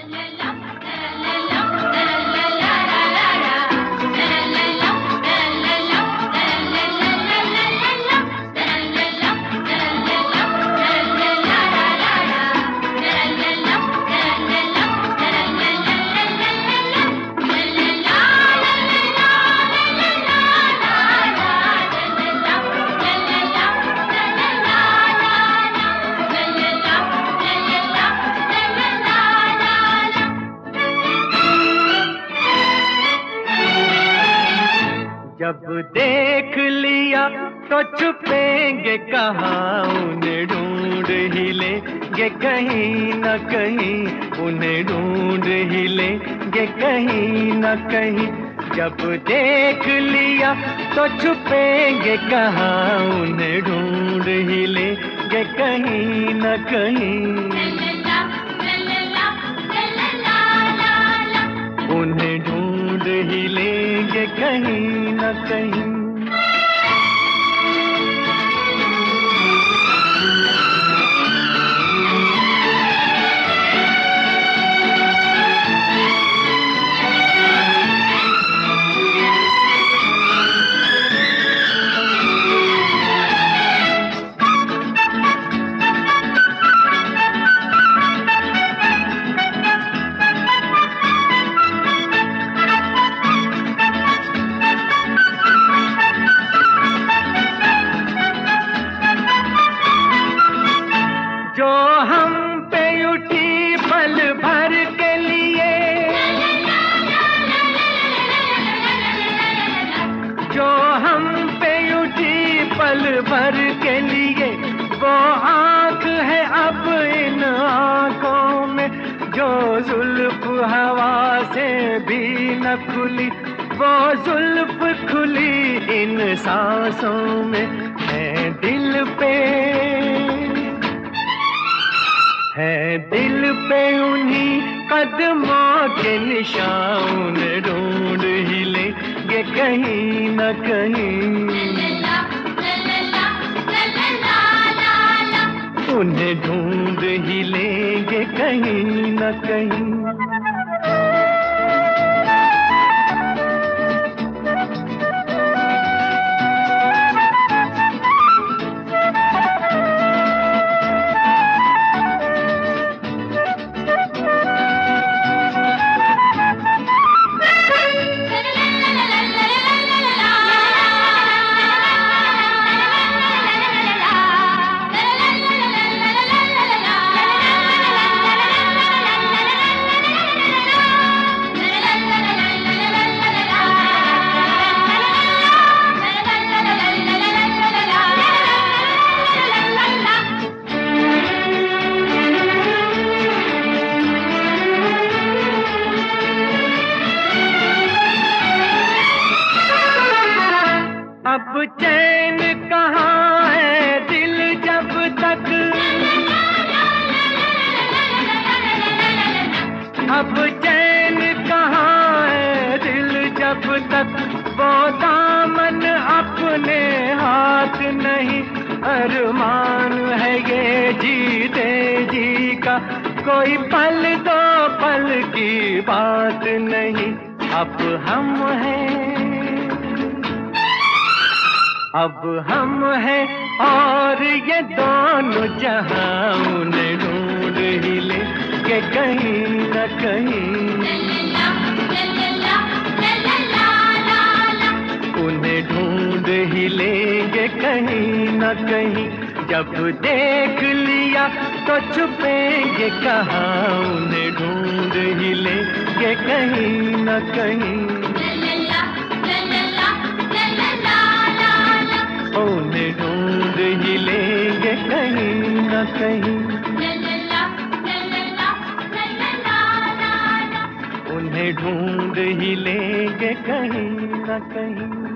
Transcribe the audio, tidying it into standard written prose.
जब देख लिया तो छुपेंगे कहाँ, उन्हें ढूंढ ही लेंगे कहीं न कहीं, उन्हें ढूंढ ही लेंगे कहीं न कहीं। जब देख लिया तो छुपेंगे कहाँ, उन्हें ढूंढ ही लेंगे कहीं न कहीं, उन्हें ढूंढ ही लेंगे कहीं न कहीं। जो हम पे उठी पल भर के लिए, जो हम पे उठी पल भर के लिए, वो आँख है अब इन आँखों में, जो जुल्फ हवा से भी न खुली, वो जुल्फ खुली इन सांसों में। है दिल पे, है दिल पे उन्हीं कदमों के निशान, ढूंढ ही लेंगे कहीं न कहीं, उन्हें ढूंढ ही लेंगे कहीं न कहीं। अब चैन कहाँ है दिल जब तक, अब चैन कहाँ है दिल जब तक, वो दामन अपने हाथ नहीं, अरमान है ये जीते जी का, कोई पल दो पल की बात नहीं। अब हम हैं, अब हम हैं और ये दोनों जहां, उन्हें ढूंढ ही लेंगे कहीं न कहीं, उन्हें ढूंढ ही लेंगे कहीं न कहीं। जब देख लिया तो छुपेंगे कहाँ, उन्हें ढूंढ ही लेंगे कहीं न कहीं, उन्हें ढूंढ ही लेंगे कहीं न कहीं, उन्हें ढूंढ ही लेंगे कहीं न कहीं।